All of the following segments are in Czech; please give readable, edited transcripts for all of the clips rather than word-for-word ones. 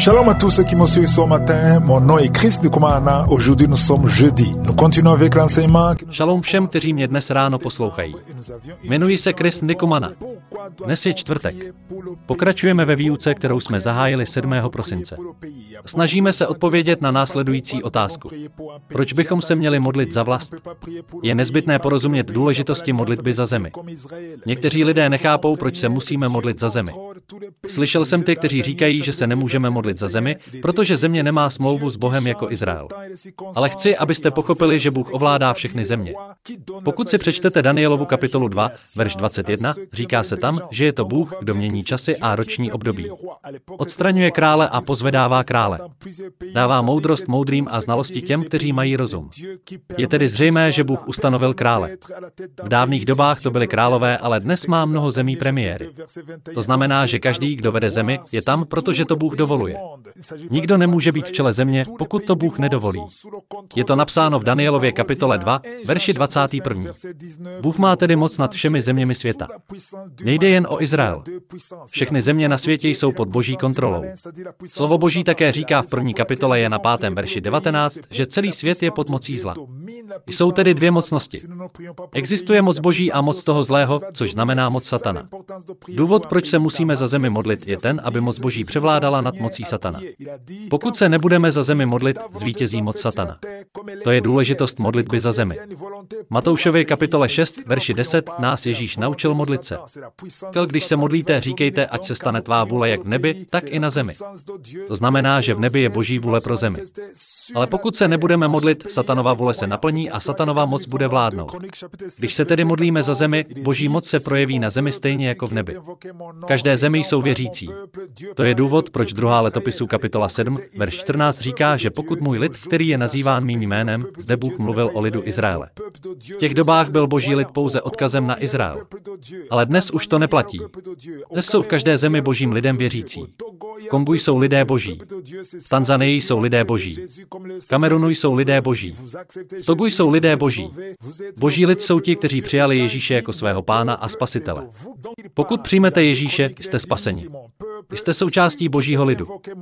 Shalom à tous ceux qui me suivent ce matin. Mon nom est Chris Ndikumana. Aujourd'hui nous sommes jeudi. Nous continuons avec l'enseignement. Shalom všem, kteří mě dnes ráno poslouchají. Jmenuji se Chris Ndikumana. Dnes je čtvrtek. Pokračujeme ve výuce, kterou jsme zahájili 7. prosince. Snažíme se odpovědět na následující otázku. Proč bychom se měli modlit za vlast? Je nezbytné porozumět důležitosti modlitby za zemi. Někteří lidé nechápou, proč se musíme modlit za zemi. Slyšel jsem ty, kteří říkají, že se nemůžeme modlit za zemi, protože země nemá smlouvu s Bohem jako Izrael. Ale chci, abyste pochopili, že Bůh ovládá všechny země. Pokud si přečtete Danielovu kapitolu 2, verš 21, říká se tam, že je to Bůh, kdo mění časy a roční období. Odstraňuje krále a pozvedává krále. Dává moudrost moudrým a znalosti těm, kteří mají rozum. Je tedy zřejmé, že Bůh ustanovil krále. V dávných dobách to byli králové, ale dnes má mnoho zemí premiéry. To znamená, že každý, kdo vede zemi, je tam, protože to Bůh dovoluje. Nikdo nemůže být v čele země, pokud to Bůh nedovolí. Je to napsáno v Danielově kapitole 2, verši 21. Bůh má tedy moc nad všemi zeměmi světa. Nejde jen o Izrael. Všechny země na světě jsou pod Boží kontrolou. Slovo Boží také říká v 1. kapitole Jana 5. verši 19, že celý svět je pod mocí zla. Jsou tedy dvě mocnosti. Existuje moc Boží a moc toho zlého, což znamená moc satana. Důvod, proč se musíme za zemi modlit, je ten, aby moc Boží převládala nad mocí satana. Pokud se nebudeme za zemi modlit, zvítězí moc satana. To je důležitost modlitby za zemi. Matoušově kapitole 6, verši 10 nás Ježíš naučil modlit se. Když se modlíte, říkejte, ať se stane tvá vůle jak v nebi, tak i na zemi. To znamená, že v nebi je Boží vůle pro zemi. Ale pokud se nebudeme modlit, satanova vůle se naplní a satanova moc bude vládnout. Když se tedy modlíme za zemi, Boží moc se projeví na zemi stejně jako v nebi. V každé zemi jsou věřící. To je důvod, proč 2. letopisu kapitola 7, verš 14 říká, že pokud můj lid, který je nazýván mým jménem, zde Bůh mluvil o lidu Izraele. V těch dobách byl Boží lid pouze odkazem na Izrael. Ale dnes už to neplatí. Dnes jsou v každé zemi Božím lidem věřící. V Kongu jsou lidé Boží. V Tanzanii jsou lidé Boží. V Kamerunu jsou lidé Boží. V Togu jsou lidé Boží. Boží lid jsou ti, kteří přijali Ježíše jako svého pána a spasitele. Pokud přijmete Ježíše, jste spaseni. Jste součástí Božího lidu.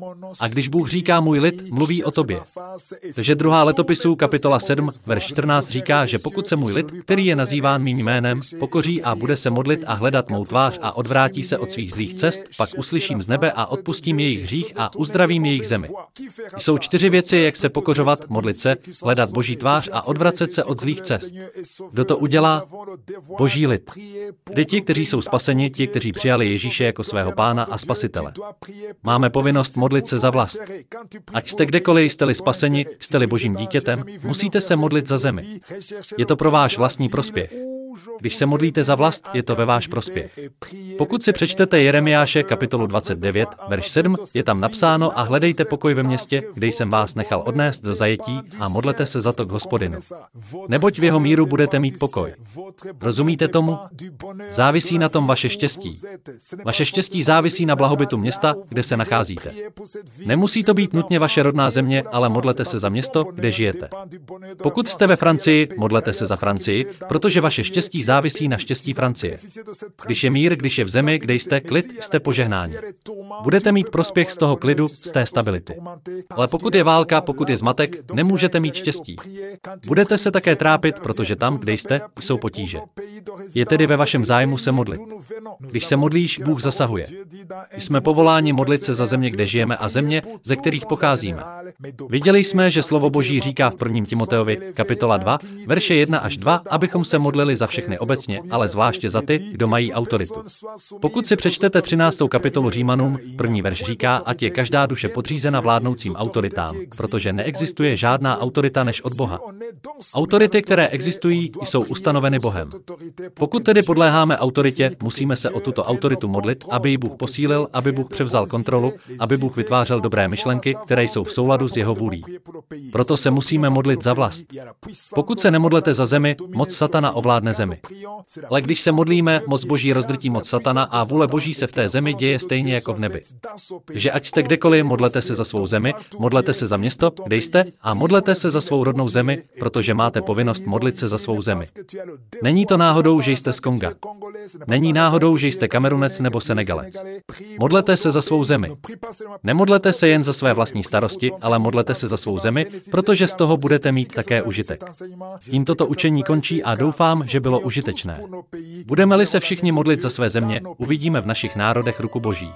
A když Bůh říká můj lid, mluví o tobě. Takže 2. letopisu kapitola 7, verš 14 říká, že pokud se můj lid, který je nazýván mým jménem, pokoří a bude se modlit a hledat mou tvář a odvrátí se od svých zlých cest, pak uslyším z nebe a odpustím jejich hřích a uzdravím jejich zemi. Jsou 4 věci, jak se pokořovat, modlit se, hledat Boží tvář a odvracet se od zlých cest. Kdo to udělá? Boží lid. Ti, kteří jsou spaseni, ti, kteří přijali Ježíše jako svého pána a spasitele. Máme povinnost modlit se za vlast. Ať jste kdekoliv, jste-li spaseni, jste-li Božím dítětem, musíte se modlit za zemi. Je to pro váš vlastní prospěch. Když se modlíte za vlast, je to ve váš prospěch. Pokud si přečtete Jeremiáše kapitolu 29, verš 7, je tam napsáno a hledejte pokoj ve městě, kde jsem vás nechal odnést do zajetí a modlete se za to k Hospodinu. Neboť v jeho míru budete mít pokoj. Rozumíte tomu? Závisí na tom vaše štěstí. Vaše štěstí závisí na blahobytu města, kde se nacházíte. Nemusí to být nutně vaše rodná země, ale modlete se za město, kde žijete. Pokud jste ve Francii, modlete se za Francii, protože vaše štěstí závisí na štěstí Francie. Když je mír, když je v zemi, kde jste klid, jste požehnáni. Budete mít prospěch z toho klidu, z té stability. Ale pokud je válka, pokud je zmatek, nemůžete mít štěstí. Budete se také trápit, protože tam, kde jste, jsou potíže. Je tedy ve vašem zájmu se modlit. Když se modlíš, Bůh zasahuje. Jsme povoláni modlit se za země, kde žijeme a země, ze kterých pocházíme. Viděli jsme, že slovo Boží říká v 1. Timoteovi, kapitola 2, verše 1 až 2, abychom se modlili za všechny obecně, ale zvláště za ty, kdo mají autoritu. Pokud si přečtete 13. kapitolu Římanům, 1. verš říká, ať je každá duše podřízena vládnoucím autoritám, protože neexistuje žádná autorita než od Boha. Autority, které existují, jsou ustanoveny Bohem. Pokud tedy podléháme autoritě, musíme se o tuto autoritu modlit, aby ji Bůh posílil, aby Bůh převzal kontrolu, aby Bůh vytvářel dobré myšlenky, které jsou v souladu s jeho vůlí. Proto se musíme modlit za vlast. Pokud se nemodlete za zemi, moc satana ovládne zemi. Ale když se modlíme, moc Boží rozdrtí moc satana a vůle Boží se v té zemi děje stejně jako v nebi. Takže ať jste kdekoliv, modlete se za svou zemi, modlete se za město, kde jste, a modlete se za svou rodnou zemi, protože máte povinnost modlit se za svou zemi. Není to náhodou, že jste z Konga. Není náhodou, že jste Kamerunec nebo Senegalec. Modlete se za svou zemi. Nemodlete se jen za své vlastní starosti, ale modlete se za svou zemi, protože z toho budete mít také užitek. Tím toto učení končí a doufám, že bylo užitečné. Budeme-li se všichni modlit za své země, uvidíme v našich národech ruku Boží.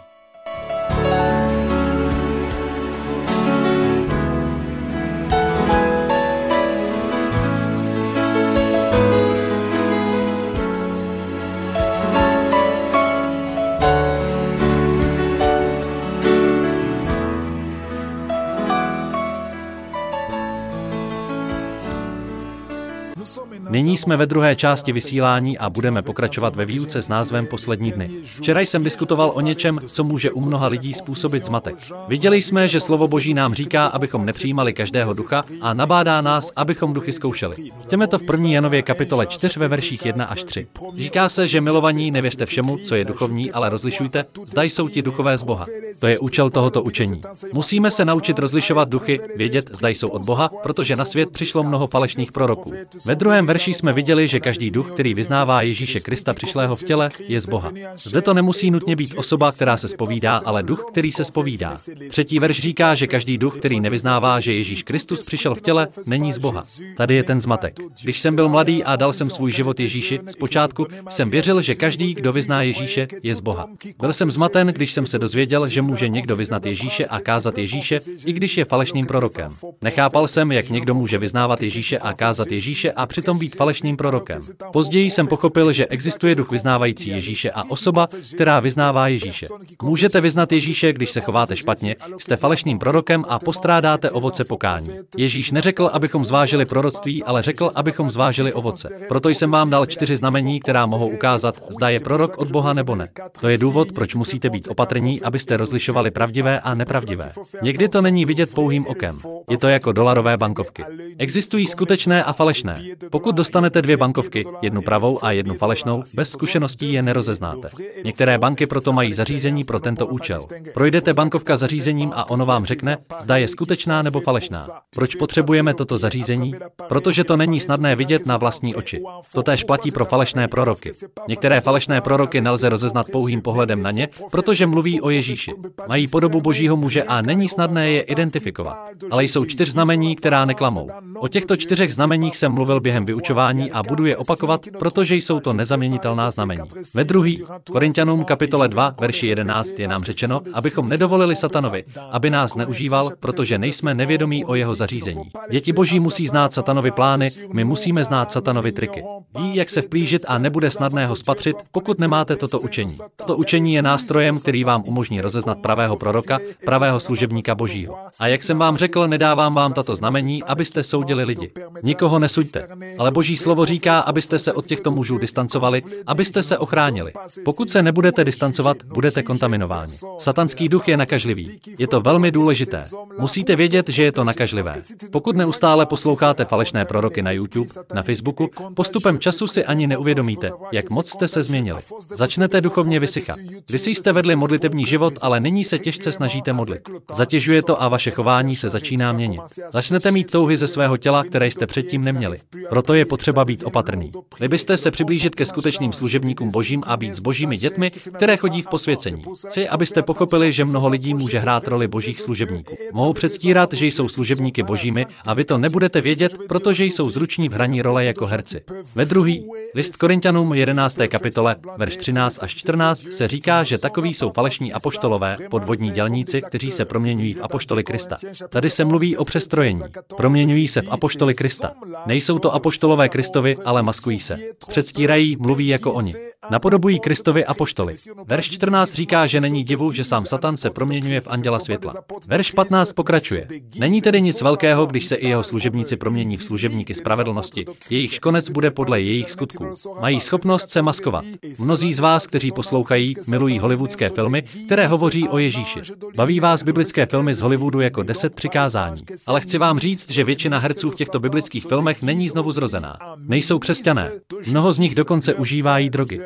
Nyní jsme ve druhé části vysílání a budeme pokračovat ve výuce s názvem Poslední dny. Včera jsem diskutoval o něčem, co může u mnoha lidí způsobit zmatek. Viděli jsme, že slovo Boží nám říká, abychom nepřijímali každého ducha a nabádá nás, abychom duchy zkoušeli. Čteme to v 1. Janově kapitole 4 ve verších 1 až 3. Říká se, že milovaní, nevěřte všemu, co je duchovní, ale rozlišujte, zda jsou ti duchové z Boha. To je účel tohoto učení. Musíme se naučit rozlišovat duchy, vědět, zda jsou od Boha, protože na svět přišlo mnoho falešných proroků. Ve druhém verši jsme viděli, že každý duch, který vyznává Ježíše Krista přišlého v těle, je z Boha. Zde to nemusí nutně být osoba, která se zpovídá, ale duch, který se zpovídá. 3. verš říká, že každý duch, který nevyznává, že Ježíš Kristus přišel v těle, není z Boha. Tady je ten zmatek. Když jsem byl mladý a dal jsem svůj život Ježíši, zpočátku jsem věřil, že každý, kdo vyzná Ježíše, je z Boha. Byl jsem zmaten, když jsem se dozvěděl, že může někdo vyznat Ježíše a kázat Ježíše, i když je falešným prorokem. Nechápal jsem, jak někdo může vyznávat Ježíše a kázat Ježíše a přitom být falešným prorokem. Později jsem pochopil, že existuje duch vyznávající Ježíše a osoba, která vyznává Ježíše. Můžete vyznat Ježíše, když se chováte špatně, jste falešným prorokem a postrádáte ovoce pokání. Ježíš neřekl, abychom zvážili proroctví, ale řekl, abychom zvážili ovoce. Proto jsem vám dal 4 znamení, která mohou ukázat, zda je prorok od Boha nebo ne. To je důvod, proč musíte být opatrní, abyste rozlišovali pravdivé a nepravdivé. Někdy to není vidět pouhým okem. Je to jako dolarové bankovky. Existují skutečné a falešné. Pokud dostanete 2 bankovky, jednu pravou a jednu falešnou, bez zkušeností je nerozeznáte. Některé banky proto mají zařízení pro tento účel. Projdete bankovka zařízením a ono vám řekne, zda je skutečná nebo falešná. Proč potřebujeme toto zařízení? Protože to není snadné vidět na vlastní oči. Totéž platí pro falešné proroky. Některé falešné proroky nelze rozeznat pouhým pohledem na ně, protože mluví o Ježíši. Mají podobu Božího muže a není snadné je identifikovat. Ale jsou 4 znamení, která neklamou. O těchto 4 znameních jsem mluvil během vyučování a budu je opakovat, protože jsou to nezaměnitelná znamení. Ve 2. Korinťanům kapitole 2, verši 11 je nám řečeno, abychom nedovolili satanovi, aby nás neužíval, protože nejsme nevědomí o jeho zařízení. Děti Boží musí znát satanovi plány, my musíme znát satanovi triky. Ví, jak se vplížit a nebude snadné ho spatřit, pokud nemáte toto učení. Toto učení je nástrojem, který vám umožní rozeznat pravého proroka, pravého služebníka Božího. A jak jsem vám řekl, nedávám vám tato znamení, abyste soudili lidi. Nikoho nesuďte, ale Boží slovo říká, abyste se od těchto mužů distancovali, abyste se ochránili. Pokud se nebudete distancovat, budete kontaminováni. Satanský duch je nakažlivý. Je to velmi důležité. Musíte vědět, že je to nakažlivé. Pokud neustále posloucháte falešné proroky na YouTube, na Facebooku, postupem času si ani neuvědomíte, jak moc jste se změnili. Začnete duchovně vysychat. Kdysi jste vedli modlitební život, ale nyní se těžce snažíte modlit. Zatěžuje to a vaše chování se začíná měnit. Začnete mít touhy ze svého těla, které jste předtím neměli. Proto je potřeba být opatrný. Vy byste se přiblížit ke skutečným služebníkům Božím a být s Božími dětmi, které chodí v posvěcení. Chci, abyste pochopili, že mnoho lidí může hrát roli Božích služebníků. Mohou předstírat, že jsou služebníky Božími a vy to nebudete vědět, protože jsou zruční v hraní role jako herci. Ve 2. list Korinťanům 11. kapitole, verš 13 až 14 se říká, že takoví jsou falešní apoštolové, podvodní dělníci, kteří se proměňují v apoštoly Krista. Tady se mluví o přestrojení. Proměňují se v apoštoly Krista. Nejsou to apoštolové Kristovi, ale maskují se. Předstírají, mluví jako oni. Napodobují Kristovi apoštoly. Verš 14 říká, že není divu, že sám Satan se proměňuje v anděla světla. Verš 15 pokračuje. Není tedy nic velkého, když se i jeho služebníci promění v služebníky spravedlnosti. Jejich konec bude podle jejich skutků. Mají schopnost se maskovat. Mnozí z vás, kteří poslouchají, milují hollywoodské filmy, které hovoří o Ježíši. Baví vás biblické filmy z Hollywoodu jako 10 přikázání. Ale chci vám říct, že většina herců v těchto biblických filmech není znovu zrozená. Nejsou křesťané. Mnoho z nich dokonce užívají drogy.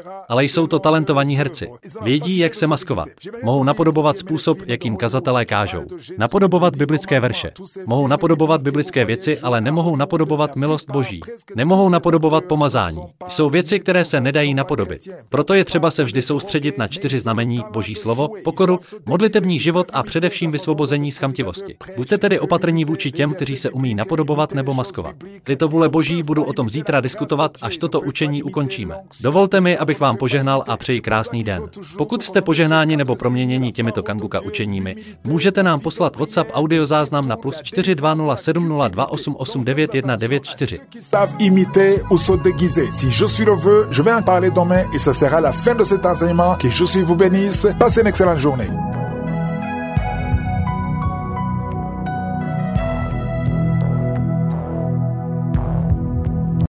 ale jsou to talentovaní herci. Vědí, jak se maskovat. Mohou napodobovat způsob, jakým kazatelé kážou. Napodobovat biblické verše. Mohou napodobovat biblické věci, ale nemohou napodobovat milost Boží. Nemohou napodobovat pomazání. Jsou věci, které se nedají napodobit. Proto je třeba se vždy soustředit na 4 znamení: Boží slovo, pokoru, modlitevní život a především vysvobození z chamtivosti. Buďte tedy opatrní vůči těm, kteří se umí napodobovat nebo maskovat. Je to vůle Boží, budu o tom zítra diskutovat, až toto učení ukončíme. Dovolte mi, abych vám požehnal a přeji krásný den. Pokud jste požehnáni nebo proměněni těmito Kanguka učeními, můžete nám poslat WhatsApp audiozáznam na +4 2070 288 Si je suis le veux, je vais en parler demain et ce sera la fin de cet enseignement. Que Jésus vous bénisse. Passez une excellente journée.